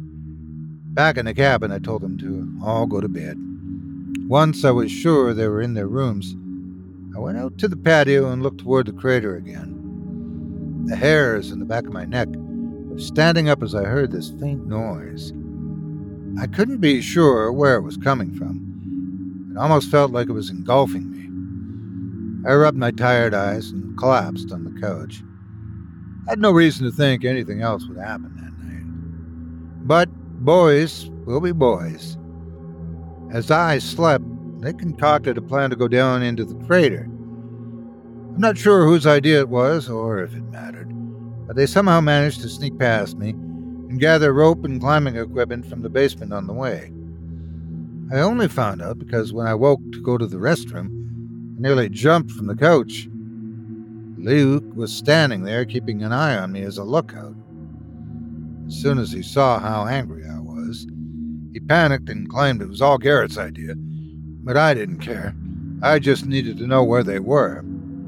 A: Back in the cabin, I told them to all go to bed. Once I was sure they were in their rooms, I went out to the patio and looked toward the crater again. The hairs in the back of my neck were standing up as I heard this faint noise. I couldn't be sure where it was coming from. It almost felt like it was engulfing me. I rubbed my tired eyes and collapsed on the couch. I had no reason to think anything else would happen that night. But boys will be boys. As I slept, they concocted a plan to go down into the crater. I'm not sure whose idea it was or if it mattered, but they somehow managed to sneak past me and gather rope and climbing equipment from the basement on the way. I only found out because when I woke to go to the restroom, I nearly jumped from the couch. Luke was standing there keeping an eye on me as a lookout. As soon as he saw how angry I was, he panicked and claimed it was all Garrett's idea, but I didn't care. I just needed to know where they were.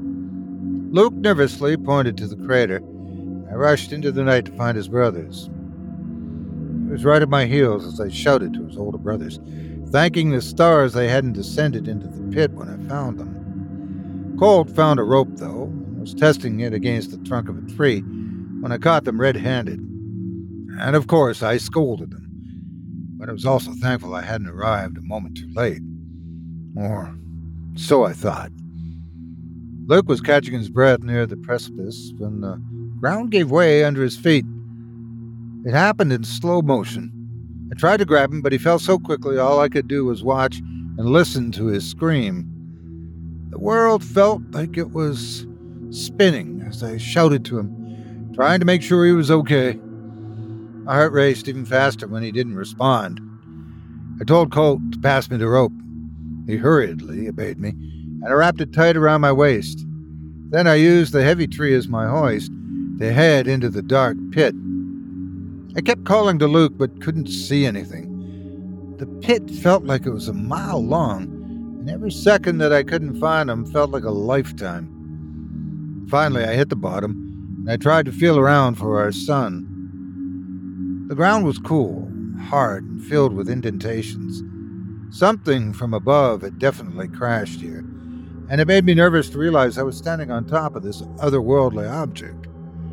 A: Luke nervously pointed to the crater, and I rushed into the night to find his brothers. He was right at my heels as I shouted to his older brothers, thanking the stars they hadn't descended into the pit when I found them. Colt found a rope, though, and was testing it against the trunk of a tree when I caught them red-handed. And of course, I scolded them, but I was also thankful I hadn't arrived a moment too late. Or so I thought. Luke was catching his breath near the precipice when the ground gave way under his feet. It happened in slow motion. I tried to grab him, but he fell so quickly all I could do was watch and listen to his scream. The world felt like it was spinning as I shouted to him, trying to make sure he was okay. My heart raced even faster when he didn't respond. I told Colt to pass me the rope. He hurriedly obeyed me, and I wrapped it tight around my waist. Then I used the heavy tree as my hoist to head into the dark pit. I kept calling to Luke, but couldn't see anything. The pit felt like it was a mile long, and every second that I couldn't find him felt like a lifetime. Finally, I hit the bottom, and I tried to feel around for our son. The ground was cool, hard, and filled with indentations. Something from above had definitely crashed here, and it made me nervous to realize I was standing on top of this otherworldly object.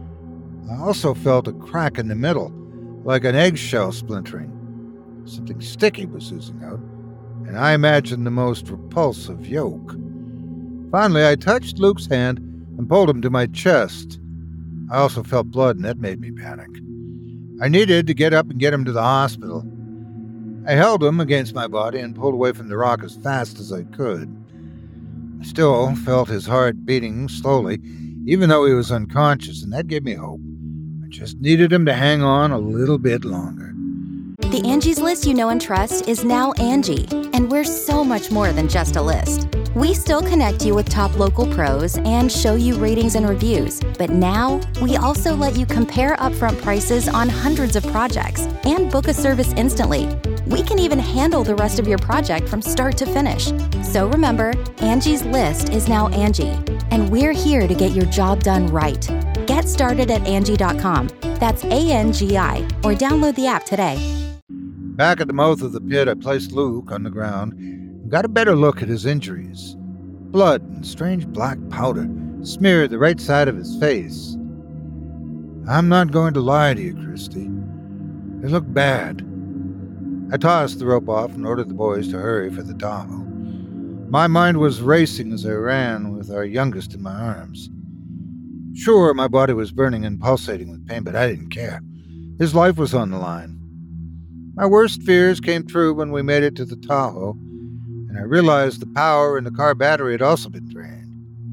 A: I also felt a crack in the middle, like an eggshell splintering. Something sticky was oozing out, and I imagined the most repulsive yolk. Finally, I touched Luke's hand and pulled him to my chest. I also felt blood, and that made me panic. I needed to get up and get him to the hospital. I held him against my body and pulled away from the rock as fast as I could. I still felt his heart beating slowly, even though he was unconscious, and that gave me hope. I just needed him to hang on a little bit longer.
E: The Angie's List you know and trust is now Angie, and we're so much more than just a list. We still connect you with top local pros and show you ratings and reviews, but now we also let you compare upfront prices on hundreds of projects and book a service instantly. We can even handle the rest of your project from start to finish. So remember, Angie's List is now Angie, and we're here to get your job done right. Get started at Angie.com. That's ANGI, or download the app today.
A: Back at the mouth of the pit, I placed Luke on the ground and got a better look at his injuries. Blood and strange black powder smeared the right side of his face. I'm not going to lie to you, Christy. It looked bad. I tossed the rope off and ordered the boys to hurry for the Tahoe. My mind was racing as I ran with our youngest in my arms. Sure, my body was burning and pulsating with pain, but I didn't care. His life was on the line. My worst fears came true when we made it to the Tahoe, and I realized the power in the car battery had also been drained.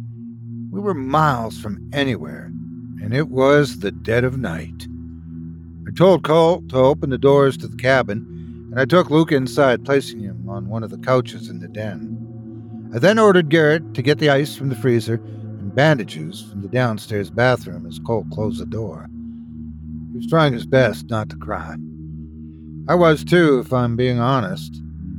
A: We were miles from anywhere, and it was the dead of night. I told Colt to open the doors to the cabin, and I took Luke inside, placing him on one of the couches in the den. I then ordered Garrett to get the ice from the freezer and bandages from the downstairs bathroom as Colt closed the door. He was trying his best not to cry. I was too, if I'm being honest.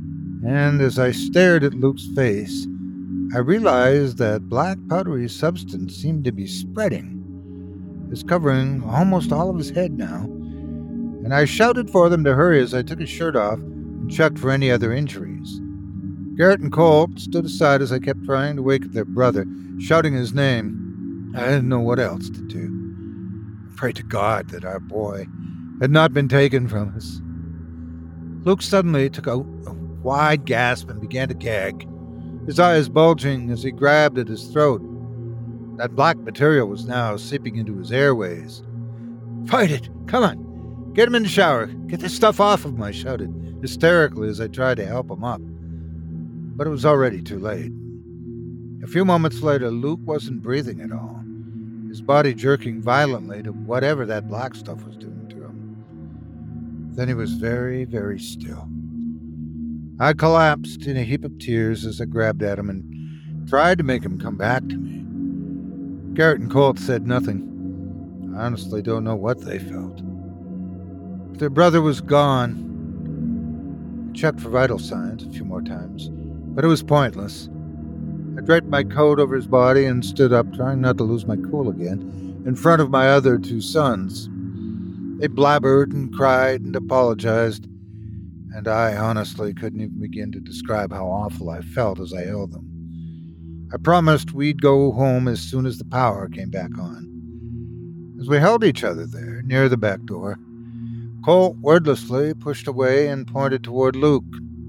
A: And as I stared at Luke's face, I realized that black powdery substance seemed to be spreading. It was covering almost all of his head now, and I shouted for them to hurry as I took his shirt off and checked for any other injuries. Garrett and Colt stood aside as I kept trying to wake their brother, shouting his name. I didn't know what else to do. I prayed to God that our boy had not been taken from us. Luke suddenly took a wide gasp and began to gag, his eyes bulging as he grabbed at his throat. That black material was now seeping into his airways. "Fight it! Come on! Get him in the shower! Get this stuff off of him!" I shouted, hysterically as I tried to help him up. But it was already too late. A few moments later, Luke wasn't breathing at all, his body jerking violently to whatever that black stuff was doing to him. Then he was very, very still. I collapsed in a heap of tears as I grabbed at him and tried to make him come back to me. Garrett and Colt said nothing. I honestly don't know what they felt. But their brother was gone. I checked for vital signs a few more times, but it was pointless. I draped my coat over his body and stood up, trying not to lose my cool again, in front of my other two sons. They blabbered and cried and apologized, and I honestly couldn't even begin to describe how awful I felt as I held them. I promised we'd go home as soon as the power came back on. As we held each other there, near the back door, Colt wordlessly pushed away and pointed toward Luke.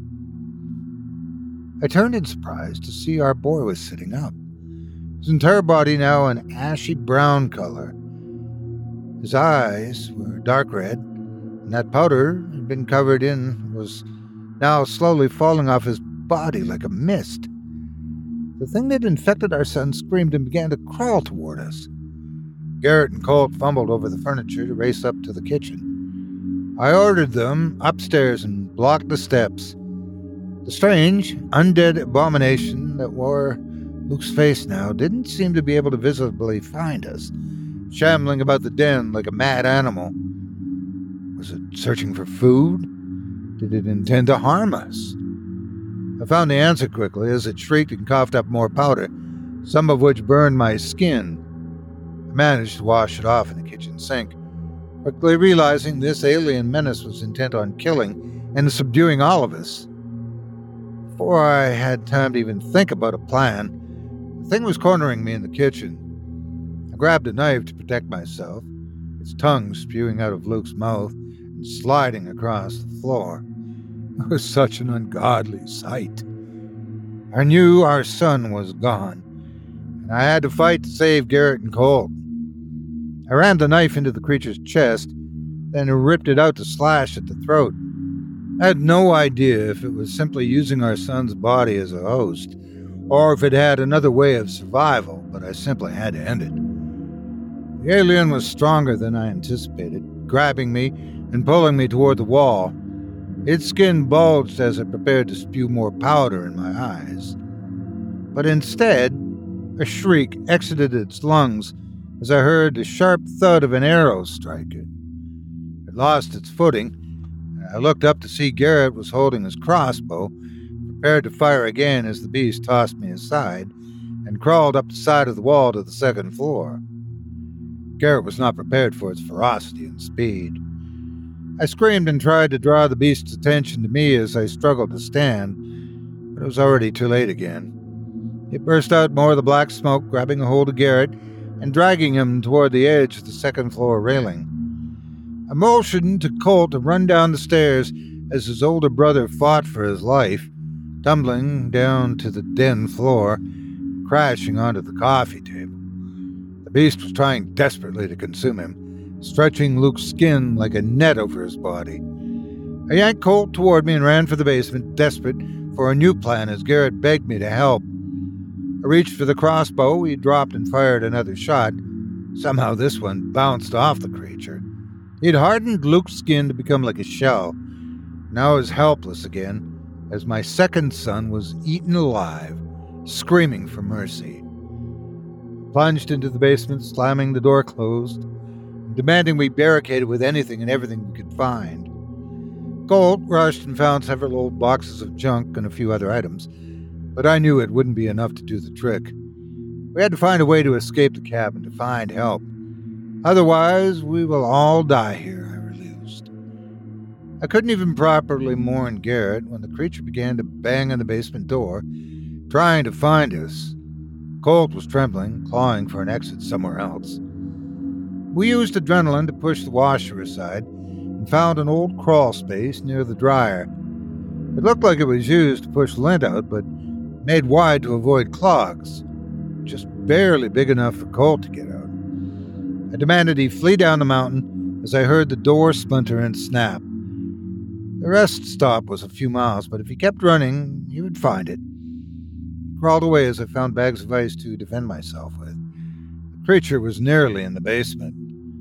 A: I turned in surprise to see our boy was sitting up, his entire body now an ashy brown color. His eyes were dark red, and that powder had been covered in was now slowly falling off his body like a mist. The thing that infected our son screamed and began to crawl toward us. Garrett and Colt fumbled over the furniture to race up to the kitchen. I ordered them upstairs and blocked the steps. The strange, undead abomination that wore Luke's face now didn't seem to be able to visibly find us, shambling about the den like a mad animal. Was it searching for food? Did it intend to harm us? I found the answer quickly as it shrieked and coughed up more powder, some of which burned my skin. I managed to wash it off in the kitchen sink, quickly realizing this alien menace was intent on killing and subduing all of us. Before I had time to even think about a plan, the thing was cornering me in the kitchen. I grabbed a knife to protect myself, its tongue spewing out of Luke's mouth and sliding across the floor. It was such an ungodly sight. I knew our son was gone, and I had to fight to save Garrett and Colt. I rammed the knife into the creature's chest, then ripped it out to slash at the throat. I had no idea if it was simply using our son's body as a host, or if it had another way of survival, but I simply had to end it. The alien was stronger than I anticipated, grabbing me and pulling me toward the wall. Its skin bulged as it prepared to spew more powder in my eyes. But instead, a shriek exited its lungs as I heard the sharp thud of an arrow strike it. It lost its footing, and I looked up to see Garrett was holding his crossbow, prepared to fire again as the beast tossed me aside and crawled up the side of the wall to the second floor. Garrett was not prepared for its ferocity and speed. I screamed and tried to draw the beast's attention to me as I struggled to stand, but it was already too late again. It burst out more of the black smoke, grabbing a hold of Garrett and dragging him toward the edge of the second-floor railing. I motioned to Colt to run down the stairs as his older brother fought for his life, tumbling down to the den floor, crashing onto the coffee table. The beast was trying desperately to consume him, stretching Luke's skin like a net over his body. I yanked Colt toward me and ran for the basement, desperate for a new plan as Garrett begged me to help. I reached for the crossbow. He dropped and fired another shot. Somehow this one bounced off the creature. He'd hardened Luke's skin to become like a shell. Now I was helpless again as my second son was eaten alive, screaming for mercy. I plunged into the basement, slamming the door closed, demanding we barricade it with anything and everything we could find. Colt rushed and found several old boxes of junk and a few other items, but I knew it wouldn't be enough to do the trick. We had to find a way to escape the cabin, to find help. Otherwise, we will all die here, I realized. I couldn't even properly mourn Garrett when the creature began to bang on the basement door, trying to find us. Colt was trembling, clawing for an exit somewhere else. We used adrenaline to push the washer aside and found an old crawl space near the dryer. It looked like it was used to push lint out, but made wide to avoid clogs, just barely big enough for Colt to get out. I demanded he flee down the mountain as I heard the door splinter and snap. The rest stop was a few miles, but if he kept running, he would find it. I crawled away as I found bags of ice to defend myself with. The creature was nearly in the basement.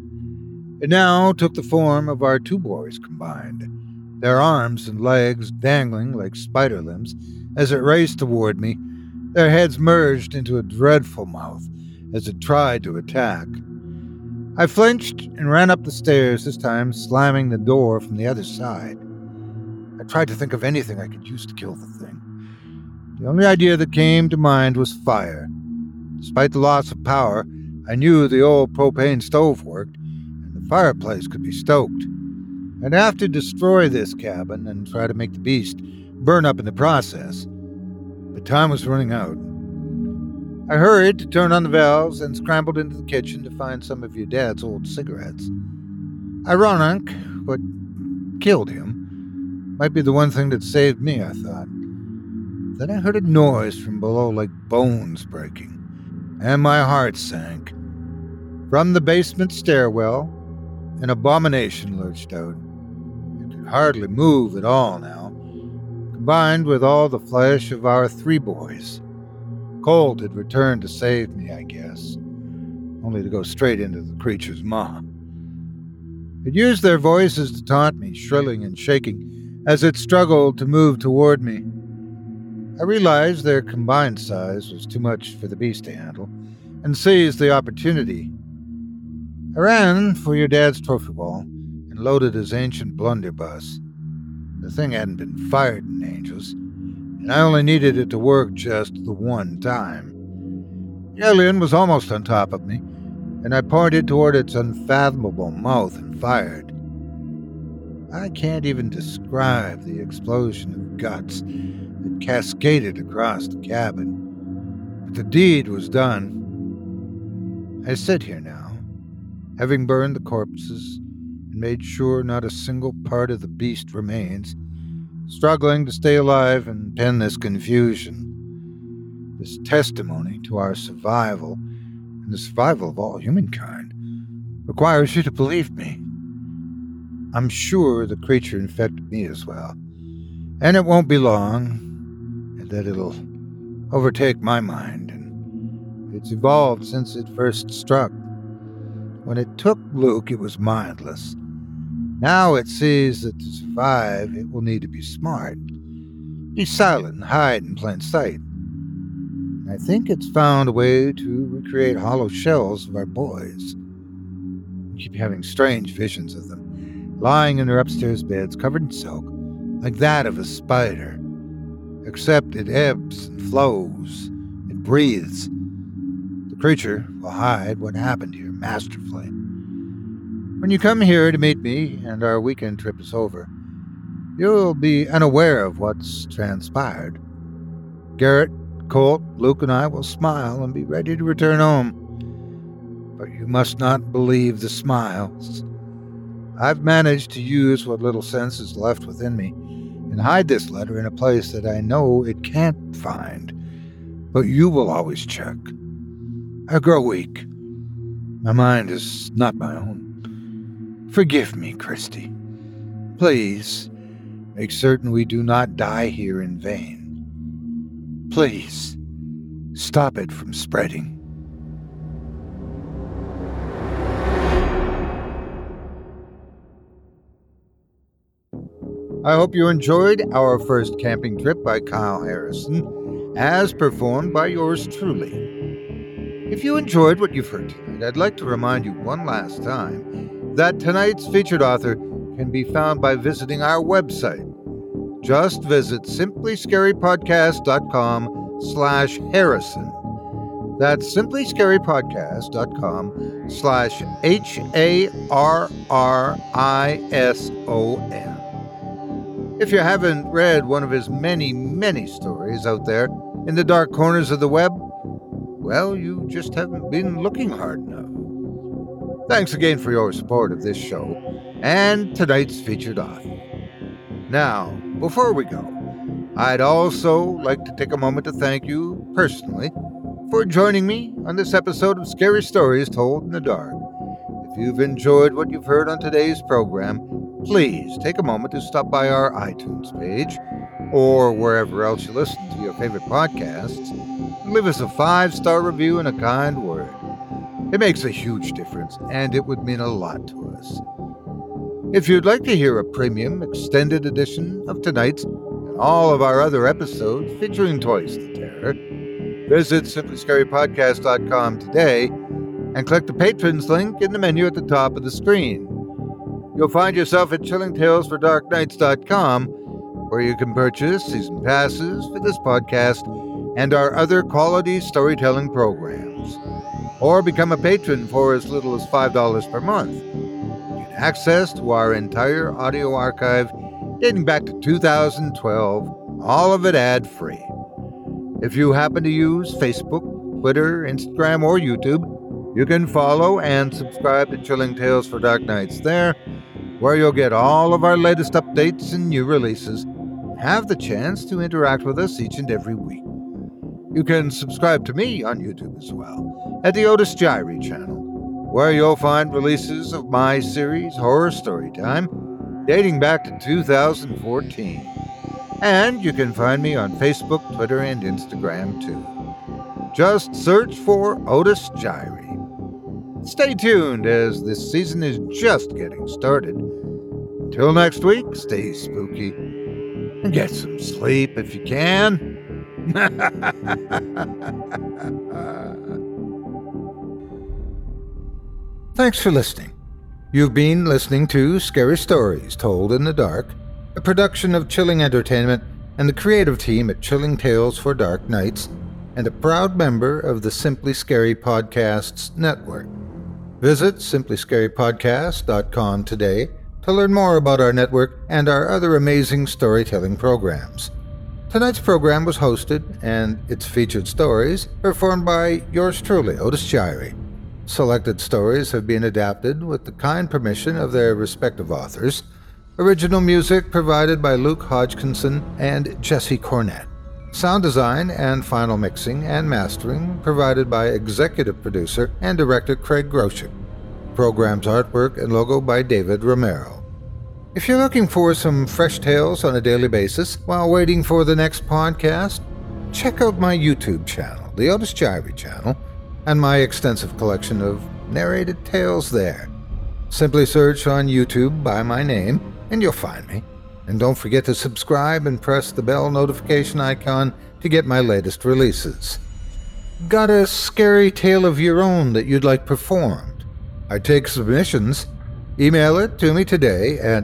A: It now took the form of our two boys combined, their arms and legs dangling like spider limbs as it raced toward me, their heads merged into a dreadful mouth as it tried to attack. I flinched and ran up the stairs, this time slamming the door from the other side. I tried to think of anything I could use to kill the thing. The only idea that came to mind was fire. Despite the loss of power, I knew the old propane stove worked, and the fireplace could be stoked. I'd have to destroy this cabin and try to make the beast burn up in the process. But time was running out. I hurried to turn on the valves and scrambled into the kitchen to find some of your dad's old cigarettes. Ironic, what killed him might be the one thing that saved me, I thought. Then I heard a noise from below like bones breaking, and my heart sank. From the basement stairwell, an abomination lurched out. It could hardly move at all now, combined with all the flesh of our three boys. Colt had returned to save me, I guess, only to go straight into the creature's maw. It used their voices to taunt me, shrilling and shaking, as it struggled to move toward me. I realized their combined size was too much for the beast to handle, and seized the opportunity. I ran for your dad's trophy wall and loaded his ancient blunderbuss. The thing hadn't been fired in ages, and I only needed it to work just the one time. The alien was almost on top of me, and I pointed toward its unfathomable mouth and fired. I can't even describe the explosion of guts that cascaded across the cabin, but the deed was done. I sit here now, having burned the corpses and made sure not a single part of the beast remains, struggling to stay alive and pen this confusion. This testimony to our survival, and the survival of all humankind, requires you to believe me. I'm sure the creature infected me as well. And it won't be long that it'll overtake my mind. And it's evolved since it first struck. When it took Luke, it was mindless. Now it sees that to survive, it will need to be smart. Be silent and hide in plain sight. I think it's found a way to recreate hollow shells of our boys. I keep having strange visions of them, lying in their upstairs beds covered in silk, like that of a spider. Except it ebbs and flows, it breathes. The creature will hide what happened here masterfully. When you come here to meet me and our weekend trip is over, you'll be unaware of what's transpired. Garrett, Colt, Luke, and I will smile and be ready to return home. But you must not believe the smiles. I've managed to use what little sense is left within me and hide this letter in a place that I know it can't find. But you will always check. I grow weak. My mind is not my own. Forgive me, Christy. Please, make certain we do not die here in vain. Please, stop it from spreading. I hope you enjoyed our first camping trip by Kyle Harrison, as performed by yours truly. If you enjoyed what you've heard tonight, I'd like to remind you one last time that tonight's featured author can be found by visiting our website. Just visit simplyscarypodcast.com/Harrison. That's simplyscarypodcast.com/HARRISON. If you haven't read one of his many, many stories out there in the dark corners of the web, well, you just haven't been looking hard enough. Thanks again for your support of this show and tonight's featured author. Now, before we go, I'd also like to take a moment to thank you personally for joining me on this episode of Scary Stories Told in the Dark. If you've enjoyed what you've heard on today's program, please take a moment to stop by our iTunes page or wherever else you listen to your favorite podcasts and leave us a 5-star review and a kind word. It makes a huge difference, and it would mean a lot to us. If you'd like to hear a premium extended edition of tonight's and all of our other episodes featuring Toys the Terror, visit simplyscarypodcast.com today and click the Patrons link in the menu at the top of the screen. You'll find yourself at chillingtalesfordarknights.com, where you can purchase season passes for this podcast and our other quality storytelling programs, or become a patron for as little as $5 per month. You get access to our entire audio archive dating back to 2012, all of it ad-free. If you happen to use Facebook, Twitter, Instagram, or YouTube, you can follow and subscribe to Chilling Tales for Dark Nights there, where you'll get all of our latest updates and new releases, and have the chance to interact with us each and every week. You can subscribe to me on YouTube as well, at the Otis Jiry channel, where you'll find releases of my series, Horror Storytime, dating back to 2014. And you can find me on Facebook, Twitter, and Instagram too. Just search for Otis Jiry. Stay tuned, as this season is just getting started. Until next week, stay spooky and get some sleep if you can. Thanks for listening. You've been listening to Scary Stories Told in the Dark, a production of Chilling Entertainment and the creative team at Chilling Tales for Dark Nights, and a proud member of the Simply Scary Podcasts Network. Visit simplyscarypodcast.com today to learn more about our network and our other amazing storytelling programs. Tonight's program was hosted, and its featured stories performed by yours truly, Otis Jiry. Selected stories have been adapted with the kind permission of their respective authors. Original music provided by Luke Hodgkinson and Jesse Cornett. Sound design and final mixing and mastering provided by executive producer and director Craig Groshek. Program's artwork and logo by David Romero. If you're looking for some fresh tales on a daily basis while waiting for the next podcast, check out my YouTube channel, the Otis Jiry channel, and my extensive collection of narrated tales there. Simply search on YouTube by my name, and you'll find me. And don't forget to subscribe and press the bell notification icon to get my latest releases. Got a scary tale of your own that you'd like performed? I take submissions. Email it to me today at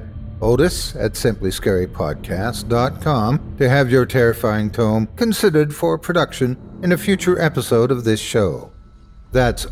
A: otis@simplyscarypodcast.com to have your terrifying tome considered for production in a future episode of this show. That's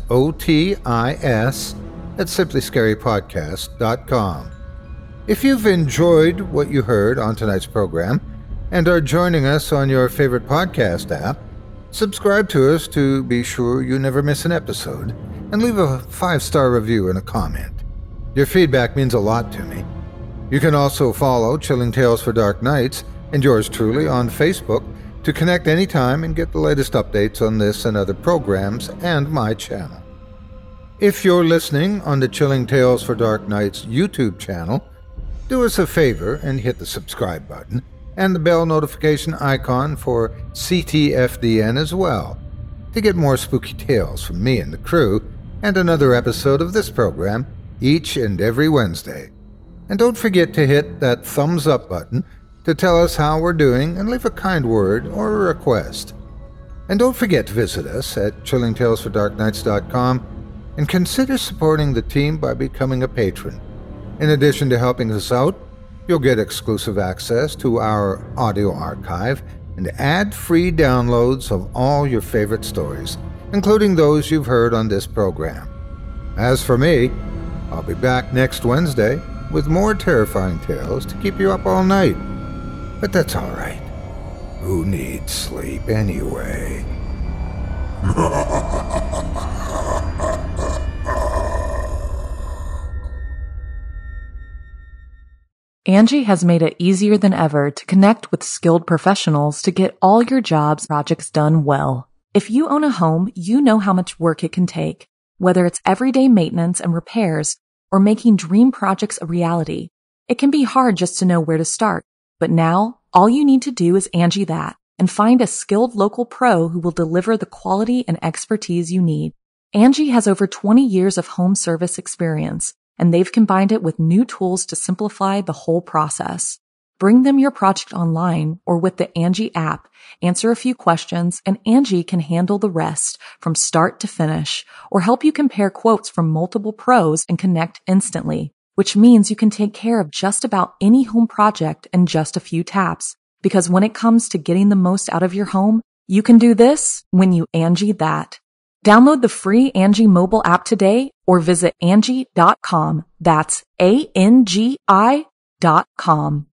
A: OTIS@simplyscarypodcast.com. If you've enjoyed what you heard on tonight's program and are joining us on your favorite podcast app, subscribe to us to be sure you never miss an episode, and leave a 5-star review and a comment. Your feedback means a lot to me. You can also follow Chilling Tales for Dark Nights and yours truly on Facebook to connect anytime and get the latest updates on this and other programs and my channel. If you're listening on the Chilling Tales for Dark Nights YouTube channel, do us a favor and hit the subscribe button and the bell notification icon for CTFDN as well to get more spooky tales from me and the crew and another episode of this program each and every Wednesday. And don't forget to hit that thumbs up button to tell us how we're doing and leave a kind word or a request. And don't forget to visit us at chillingtalesfordarknights.com and consider supporting the team by becoming a patron. In addition to helping us out, you'll get exclusive access to our audio archive and ad-free downloads of all your favorite stories, including those you've heard on this program. As for me, I'll be back next Wednesday with more terrifying tales to keep you up all night. But that's all right. Who needs sleep anyway?
C: Angie has made it easier than ever to connect with skilled professionals to get all your jobs projects done well. If you own a home, you know how much work it can take, whether it's everyday maintenance and repairs or making dream projects a reality. It can be hard just to know where to start, but now all you need to do is Angie that and find a skilled local pro who will deliver the quality and expertise you need. Angie has over 20 years of home service experience, and they've combined it with new tools to simplify the whole process. Bring them your project online or with the Angie app, answer a few questions, and Angie can handle the rest from start to finish, or help you compare quotes from multiple pros and connect instantly, which means you can take care of just about any home project in just a few taps. Because when it comes to getting the most out of your home, you can do this when you Angie that. Download the free Angie mobile app today or visit Angie.com. That's ANGI.com.